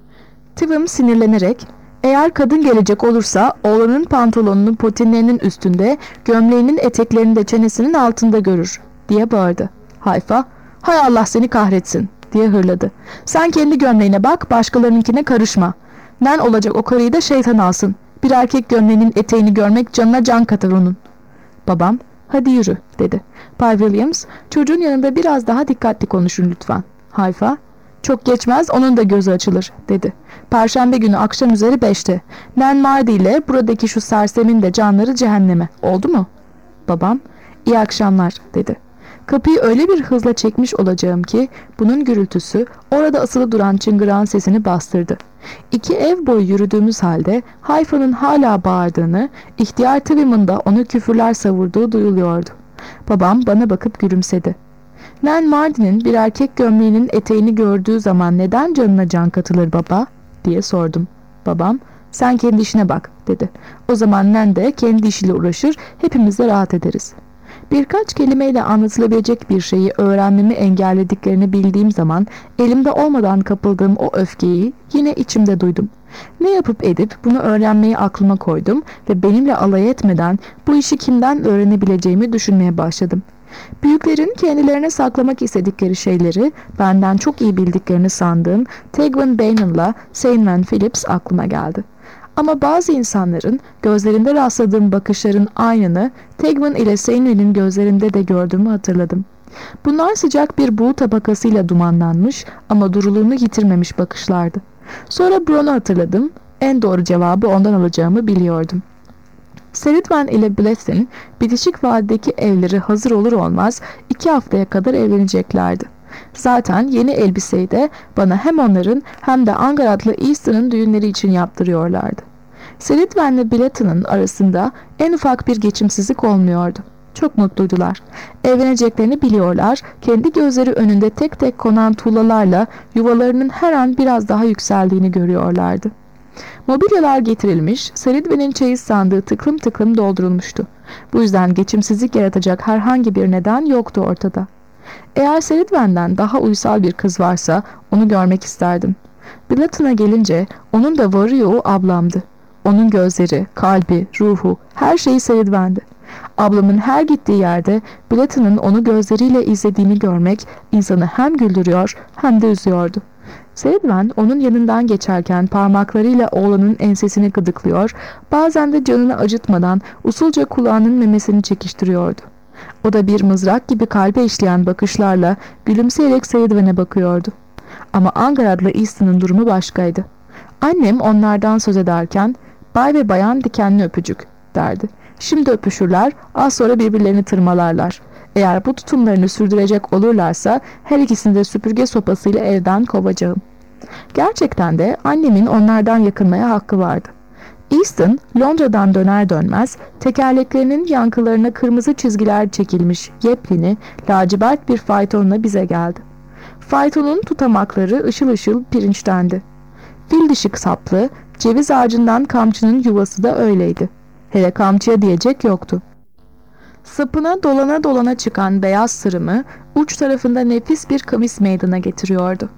Tivim sinirlenerek "Eğer kadın gelecek olursa oğlanın pantolonunun potinlerinin üstünde, gömleğinin eteklerini de çenesinin altında görür," diye bağırdı. Haifa, "Hay Allah seni kahretsin," diye hırladı. "Sen kendi gömleğine bak, başkalarınınkine karışma. Nen olacak o karıyı da şeytan alsın. Bir erkek gömleğinin eteğini görmek canına can katar onun." Babam, "Hadi yürü," dedi. "Bay Williams, çocuğun yanında biraz daha dikkatli konuşun lütfen." Haifa, "Çok geçmez onun da gözü açılır," dedi. "Perşembe günü akşam üzeri 5'te. Nanmardi ile buradaki şu sersemin de canları cehenneme. Oldu mu?" Babam, "İyi akşamlar," dedi. Kapıyı öyle bir hızla çekmiş olacağım ki bunun gürültüsü orada asılı duran çıngırağın sesini bastırdı. 2 ev boyu yürüdüğümüz halde Haifa'nın hala bağırdığını, ihtiyar Tivim'in de ona küfürler savurduğu duyuluyordu. Babam bana bakıp gülümsedi. "Nanmardi'nin bir erkek gömleğinin eteğini gördüğü zaman neden canına can katılır baba?" diye sordum. Babam, "Sen kendi işine bak," dedi. "O zaman Nen de kendi işiyle uğraşır, hepimiz de rahat ederiz." Birkaç kelimeyle anlatılabilecek bir şeyi öğrenmemi engellediklerini bildiğim zaman elimde olmadan kapıldığım o öfkeyi yine içimde duydum. Ne yapıp edip bunu öğrenmeyi aklıma koydum ve benimle alay etmeden bu işi kimden öğrenebileceğimi düşünmeye başladım. Büyüklerin kendilerine saklamak istedikleri şeyleri benden çok iyi bildiklerini sandığım Tegwin Bainon'la Saint Van Phillips aklıma geldi. Ama bazı insanların gözlerinde rastladığım bakışların aynını Tegwin ile Saintvin'in gözlerinde de gördüğümü hatırladım. Bunlar sıcak bir buğu tabakasıyla dumanlanmış ama duruluğunu yitirmemiş bakışlardı. Sonra Brown'u hatırladım. En doğru cevabı ondan alacağımı biliyordum. Seritvan ile Blyth'in bitişik vadideki evleri hazır olur olmaz 2 haftaya kadar evleneceklerdi. Zaten yeni elbiseyi de bana hem onların hem de Angaratlı Easton'ın düğünleri için yaptırıyorlardı. Seritvan ile Blyth'in arasında en ufak bir geçimsizlik olmuyordu. Çok mutluydular. Evleneceklerini biliyorlar, kendi gözleri önünde tek tek konan tuğlalarla yuvalarının her an biraz daha yükseldiğini görüyorlardı. Mobilyalar getirilmiş, Seridwen'in çeyiz sandığı tıklım tıklım doldurulmuştu. Bu yüzden geçimsizlik yaratacak herhangi bir neden yoktu ortada. Eğer Seridwen'den daha uysal bir kız varsa onu görmek isterdim. Blythen'a gelince onun da varı yoğu ablamdı. Onun gözleri, kalbi, ruhu, her şeyi Seridwen'di. Ablamın her gittiği yerde Blythen'ın onu gözleriyle izlediğini görmek insanı hem güldürüyor hem de üzüyordu. Seridwen onun yanından geçerken parmaklarıyla oğlanın ensesini gıdıklıyor, bazen de canını acıtmadan usulca kulağının memesini çekiştiriyordu. O da bir mızrak gibi kalbe işleyen bakışlarla gülümseyerek Seridwen'e bakıyordu. Ama Angarad'la Easton'un durumu başkaydı. Annem onlardan söz ederken "Bay ve bayan dikenli öpücük" derdi. Şimdi öpüşürler, az sonra birbirlerini tırmalarlar. Eğer bu tutumlarını sürdürecek olurlarsa her ikisini de süpürge sopasıyla evden kovacağım. Gerçekten de annemin onlardan yakınmaya hakkı vardı. Easton, Londra'dan döner dönmez tekerleklerinin yankılarına kırmızı çizgiler çekilmiş yepyeni, lacivert bir faytonla bize geldi. Faytonun tutamakları ışıl ışıl pirinçtendi. Fil dişi saplı, ceviz ağacından kamçının yuvası da öyleydi. Hele kamçıya diyecek yoktu. Sapına dolana dolana çıkan beyaz sırımı uç tarafında nefis bir kamis meydana getiriyordu.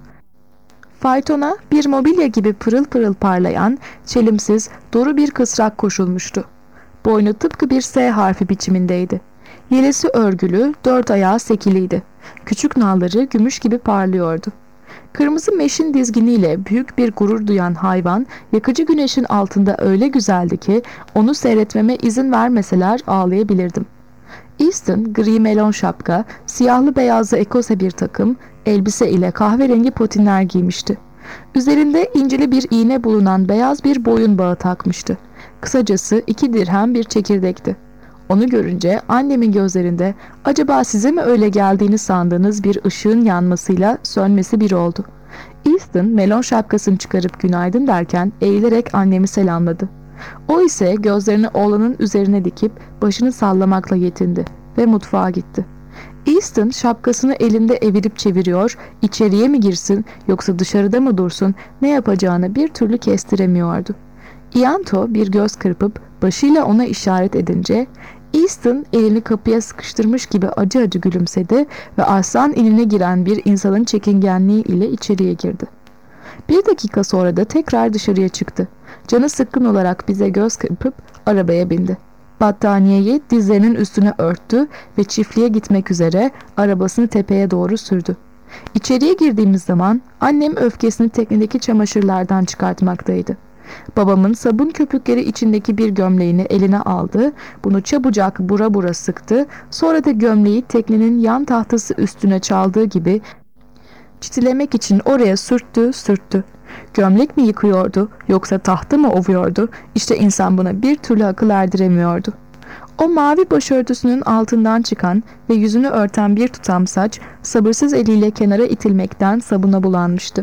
Faytona bir mobilya gibi pırıl pırıl parlayan, çelimsiz, duru bir kısrak koşulmuştu. Boynu tıpkı bir S harfi biçimindeydi. Yelesi örgülü, dört ayağı sekiliydi. Küçük nalları gümüş gibi parlıyordu. Kırmızı meşin dizginiyle büyük bir gurur duyan hayvan, yakıcı güneşin altında öyle güzeldi ki onu seyretmeme izin vermeseler ağlayabilirdim. Easton, gri melon şapka, siyahlı beyazlı ekose bir takım, elbise ile kahverengi potinler giymişti. Üzerinde incili bir iğne bulunan beyaz bir boyun bağı takmıştı. Kısacası 2 dirhem bir çekirdekti. Onu görünce annemin gözlerinde acaba size mi öyle geldiğini sandığınız bir ışığın yanmasıyla sönmesi bir oldu. Easton melon şapkasını çıkarıp günaydın derken eğilerek annemi selamladı. O ise gözlerini oğlanın üzerine dikip başını sallamakla yetindi ve mutfağa gitti. Easton şapkasını elinde evirip çeviriyor, içeriye mi girsin yoksa dışarıda mı dursun ne yapacağını bir türlü kestiremiyordu. Ianto bir göz kırpıp başıyla ona işaret edince Easton elini kapıya sıkıştırmış gibi acı acı gülümsedi ve arslan inine giren bir insanın çekingenliği ile içeriye girdi. Bir dakika sonra da tekrar dışarıya çıktı. Canı sıkkın olarak bize göz kırpıp arabaya bindi. Battaniyeyi dizlerinin üstüne örttü ve çiftliğe gitmek üzere arabasını tepeye doğru sürdü. İçeriye girdiğimiz zaman annem öfkesini teknedeki çamaşırlardan çıkartmaktaydı. Babamın sabun köpükleri içindeki bir gömleğini eline aldı, bunu çabucak bura bura sıktı, sonra da gömleği teknenin yan tahtası üstüne çaldığı gibi çitilemek için oraya sürttü. Gömlek mi yıkıyordu yoksa tahtı mı ovuyordu? İşte insan buna bir türlü akıl erdiremiyordu. O mavi başörtüsünün altından çıkan ve yüzünü örten bir tutam saç sabırsız eliyle kenara itilmekten sabuna bulanmıştı.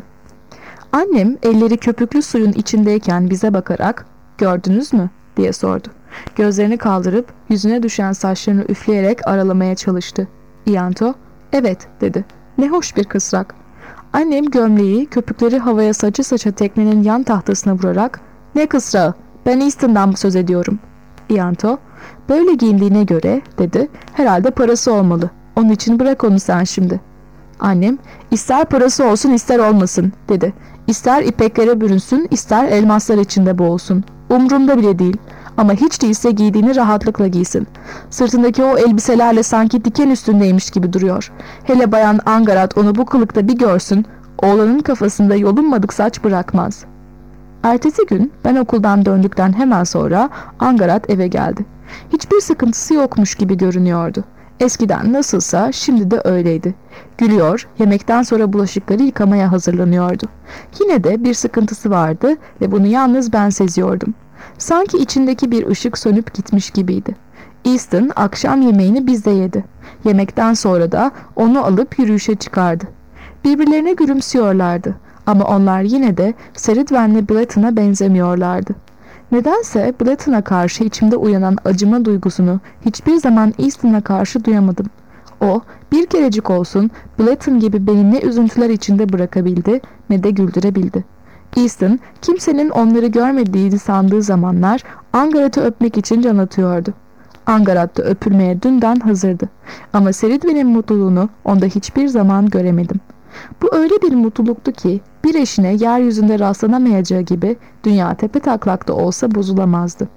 Annem elleri köpüklü suyun içindeyken bize bakarak "Gördünüz mü?" diye sordu. Gözlerini kaldırıp yüzüne düşen saçlarını üfleyerek aralamaya çalıştı. Ianto "Evet" dedi. "Ne hoş bir kısrak." Annem gömleği, köpükleri havaya saça saça teknenin yan tahtasına vurarak "Ne kısrağı? Ben Easton'dan söz ediyorum." Ianto "Böyle giyindiğine göre" dedi, "herhalde parası olmalı. Onun için bırak onu sen şimdi." Annem "İster parası olsun ister olmasın" dedi. "İster ipeklere bürünsün ister elmaslar içinde boğulsun. Umrumda bile değil. Ama hiç değilse giydiğini rahatlıkla giysin. Sırtındaki o elbiselerle sanki diken üstündeymiş gibi duruyor. Hele bayan Angarat onu bu kılıkta bir görsün, oğlanın kafasında yolunmadık saç bırakmaz." Ertesi gün ben okuldan döndükten hemen sonra Angarat eve geldi. Hiçbir sıkıntısı yokmuş gibi görünüyordu. Eskiden nasılsa şimdi de öyleydi. Gülüyor, yemekten sonra bulaşıkları yıkamaya hazırlanıyordu. Yine de bir sıkıntısı vardı ve bunu yalnız ben seziyordum. Sanki içindeki bir ışık sönüp gitmiş gibiydi. Easton akşam yemeğini bizde yedi. Yemekten sonra da onu alıp yürüyüşe çıkardı. Birbirlerine gülümsüyorlardı ama onlar yine de Seridwen'le Blythen'a benzemiyorlardı. Nedense Bletton'a karşı içimde uyanan acıma duygusunu hiçbir zaman Easton'a karşı duyamadım. O, bir kerecik olsun Bletton gibi beni ne üzüntüler içinde bırakabildi ne de güldürebildi. Easton, kimsenin onları görmediğini sandığı zamanlar Angarat'ı öpmek için can atıyordu. Angarat da öpülmeye dünden hazırdı. Ama Ceridwen'in mutluluğunu onda hiçbir zaman göremedim. Bu öyle bir mutluluktu ki bir eşine yeryüzünde rastlanamayacağı gibi dünya tepetaklak da olsa bozulamazdı.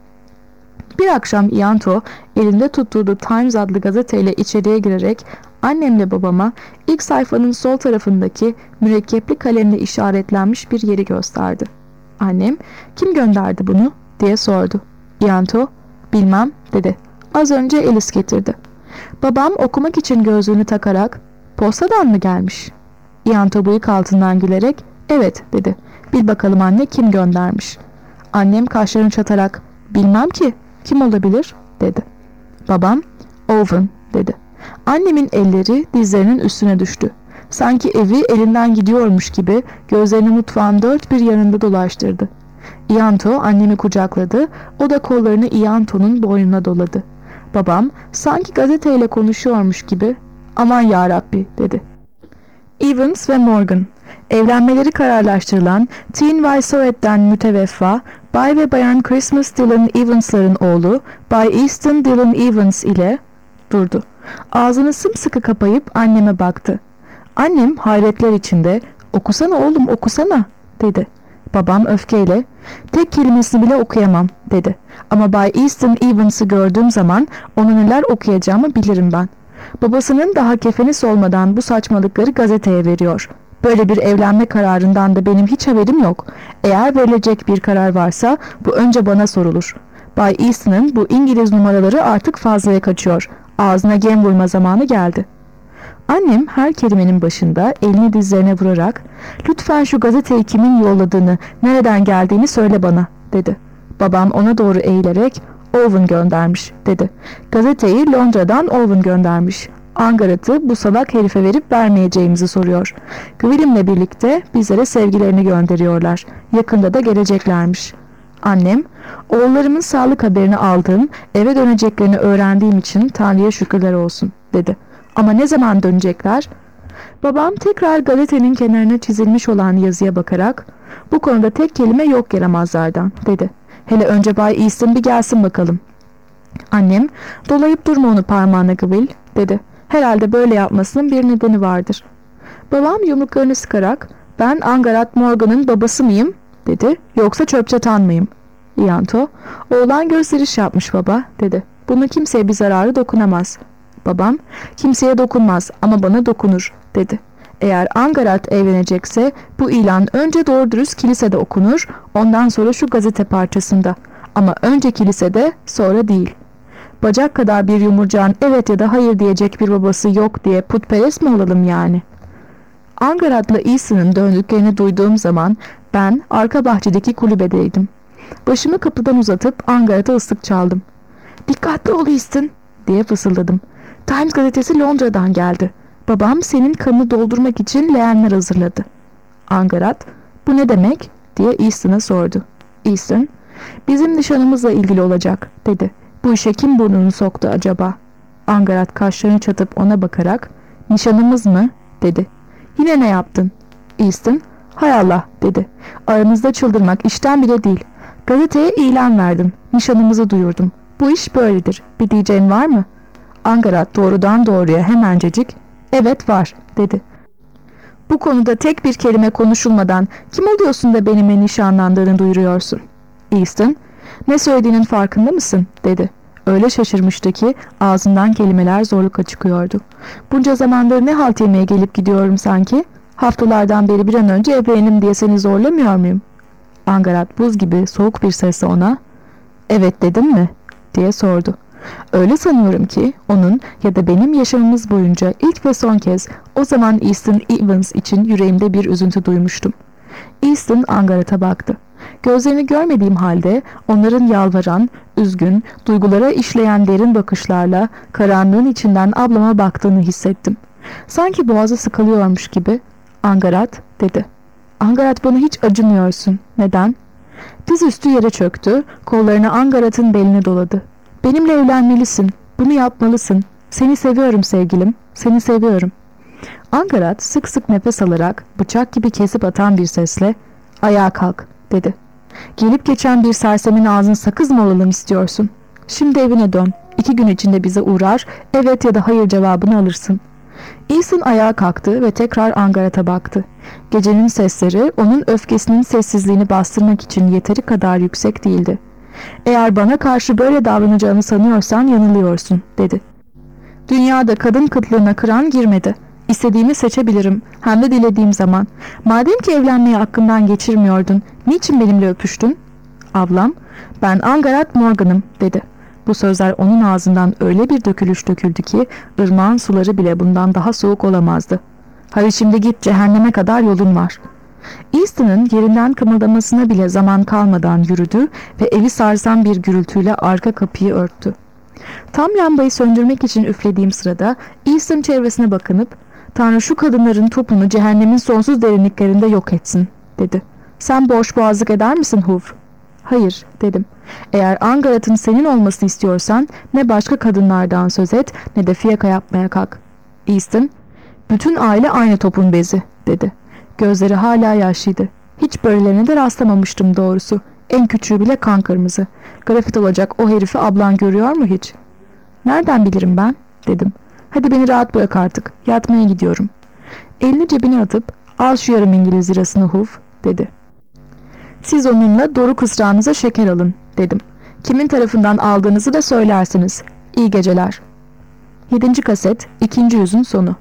Bir akşam Ianto elinde tuttuğu The Times adlı gazeteyle içeriye girerek annemle babama ilk sayfanın sol tarafındaki mürekkepli kalemle işaretlenmiş bir yeri gösterdi. Annem, "Kim gönderdi bunu?" diye sordu. Ianto, "Bilmem," dedi. "Az önce Alice getirdi." Babam okumak için gözlüğünü takarak, "Postadan mı gelmiş?" Ianto bıyık altından gülerek, "Evet," dedi. "Bil bakalım anne, kim göndermiş?" Annem kaşlarını çatarak, "Bilmem ki, kim olabilir?" dedi. Babam, "Owen," dedi. Annemin elleri dizlerinin üstüne düştü. Sanki evi elinden gidiyormuş gibi gözlerini mutfağın dört bir yanında dolaştırdı. Ianto annemi kucakladı, o da kollarını Ianto'nun boynuna doladı. Babam sanki gazeteyle konuşuyormuş gibi, "Aman yarabbi," dedi. Evans ve Morgan, evlenmeleri kararlaştırılan Teen Viceroy'den müteveffa Bay ve Bayan Christmas Dillon Evans'ların oğlu Bay Easton Dillon Evans ile durdu. Ağzını sımsıkı kapayıp anneme baktı. Annem hayretler içinde, "Okusana oğlum, okusana," dedi. Babam öfkeyle, "Tek kelimesini bile okuyamam," dedi. "Ama Bay Easton Evans'ı gördüğüm zaman ona neler okuyacağımı bilirim ben. Babasının daha kefeni solmadan bu saçmalıkları gazeteye veriyor. Böyle bir evlenme kararından da benim hiç haberim yok. Eğer verilecek bir karar varsa bu önce bana sorulur. Bay Easton'ın bu İngiliz numaraları artık fazlaya kaçıyor. Ağzına gem vurma zamanı geldi." Annem her kelimenin başında elini dizlerine vurarak, "Lütfen şu gazeteyi kimin yolladığını, nereden geldiğini söyle bana," dedi. Babam ona doğru eğilerek, "Owen göndermiş," dedi. "Gazeteyi Londra'dan Owen göndermiş. Angarat'ı bu salak herife verip vermeyeceğimizi soruyor. Gwillim'le birlikte bizlere sevgilerini gönderiyorlar. Yakında da geleceklermiş." Annem, "Oğullarımın sağlık haberini aldığım, eve döneceklerini öğrendiğim için Tanrı'ya şükürler olsun," dedi. "Ama ne zaman dönecekler?" Babam tekrar gazetenin kenarına çizilmiş olan yazıya bakarak, "Bu konuda tek kelime yok yaramazlardan," dedi. "Hele önce Bay Easton bir gelsin bakalım." Annem, "Dolayıp durma onu parmağına Gwill," dedi. "Herhalde böyle yapmasının bir nedeni vardır." Babam yumruklarını sıkarak, "Ben Angarat Morgan'ın babası mıyım?" dedi. "Yoksa çöp çatan mıyım?" Ianto, "Oğlan gösteriş yapmış baba," dedi. "Bunun kimseye bir zararı dokunamaz." Babam, "Kimseye dokunmaz ama bana dokunur," dedi. "Eğer Angarat evlenecekse bu ilan önce doğru dürüst kilisede okunur, ondan sonra şu gazete parçasında. Ama önce kilisede, sonra değil. Bacak kadar bir yumurcağın evet ya da hayır diyecek bir babası yok diye putperest mi olalım yani?" Angarat'la Easton'ın döndüklerini duyduğum zaman ben arka bahçedeki kulübedeydim. Başımı kapıdan uzatıp Angarat'a ıslık çaldım. "Dikkatli ol Easton," diye fısıldadım. "Times gazetesi Londra'dan geldi. Babam senin kanını doldurmak için leğenler hazırladı." Angarat, "Bu ne demek?" diye Easton'a sordu. Easton, "Bizim nişanımızla ilgili olacak," dedi. "Bu işe kim burnunu soktu acaba?" Angarat kaşlarını çatıp ona bakarak, "Nişanımız mı?" dedi. "Yine ne yaptın?" Easton, "Hay Allah," dedi. "Aranızda çıldırmak işten bile değil. Gazeteye ilan verdim. Nişanımızı duyurdum. Bu iş böyledir. Bir diyeceğin var mı?" Angarat doğrudan doğruya hemencecik, "Evet var," dedi. "Bu konuda tek bir kelime konuşulmadan kim oluyorsun da benimle nişanlandığını duyuruyorsun?" Easton, "Ne söylediğinin farkında mısın?" dedi. Öyle şaşırmıştı ki ağzından kelimeler zorlukla çıkıyordu. "Bunca zamandır ne halt yemeye gelip gidiyorum sanki? Haftalardan beri bir an önce evlenelim diye seni zorlamıyor muyum?" Angarat buz gibi soğuk bir sesle ona, "Evet dedim mi?" diye sordu. Öyle sanıyorum ki onun ya da benim yaşamımız boyunca ilk ve son kez o zaman Easton Evans için yüreğimde bir üzüntü duymuştum. Easton Angarat'a baktı. Gözlerini görmediğim halde onların yalvaran, üzgün, duygulara işleyen derin bakışlarla karanlığın içinden ablama baktığını hissettim. Sanki boğazı sıkılıyormuş gibi, "Angarat," dedi. "Angarat, bana hiç acımıyorsun. Neden?" Dizüstü yere çöktü, kollarını Angarat'ın beline doladı. Benimle evlenmelisin, bunu yapmalısın. Seni seviyorum sevgilim, seni seviyorum. Angarat sık sık nefes alarak bıçak gibi kesip atan bir sesle "Ayağa kalk," dedi. "Gelip geçen bir sersemin ağzını sakız mı olalım istiyorsun? Şimdi evine dön. 2 gün içinde bize uğrar, evet ya da hayır cevabını alırsın." Ethan ayağa kalktı ve tekrar Angarat'a baktı. Gecenin sesleri onun öfkesinin sessizliğini bastırmak için yeteri kadar yüksek değildi. "Eğer bana karşı böyle davranacağını sanıyorsan yanılıyorsun," dedi. "Dünyada kadın kıtlığına kıran girmedi. İstediğimi seçebilirim, hem de dilediğim zaman. Madem ki evlenmeyi aklından geçirmiyordun, niçin benimle öpüştün?" "Ablam, ben Angarat Morgan'ım," dedi. Bu sözler onun ağzından öyle bir dökülüş döküldü ki ırmağın suları bile bundan daha soğuk olamazdı. "Hadi şimdi git, cehenneme kadar yolun var." Easton'ın yerinden kımıldamasına bile zaman kalmadan yürüdü ve evi sarsan bir gürültüyle arka kapıyı örttü. Tam lambayı söndürmek için üflediğim sırada Easton çevresine bakınıp "Tanrı şu kadınların topunu cehennemin sonsuz derinliklerinde yok etsin," dedi. "Sen boşboğazlık eder misin Huv?" "Hayır," dedim. "Eğer Angarat'ın senin olmasını istiyorsan ne başka kadınlardan söz et ne de fiyaka yapmaya kalk." Easton, "Bütün aile aynı topun bezi," dedi. Gözleri hala yaşlıydı. "Hiç böylelerine de rastlamamıştım doğrusu. En küçüğü bile kan kırmızı. Grafit olacak o herifi ablan görüyor mu hiç?" "Nereden bilirim ben?" dedim. "Hadi beni rahat bırak artık. Yatmaya gidiyorum." Elini cebine atıp "Al şu yarım İngiliz lirasını Huv," dedi. "Siz onunla doruk ısrağınıza şeker alın," dedim. "Kimin tarafından aldığınızı da söylersiniz. İyi geceler." 7. kaset 2. yüzün sonu.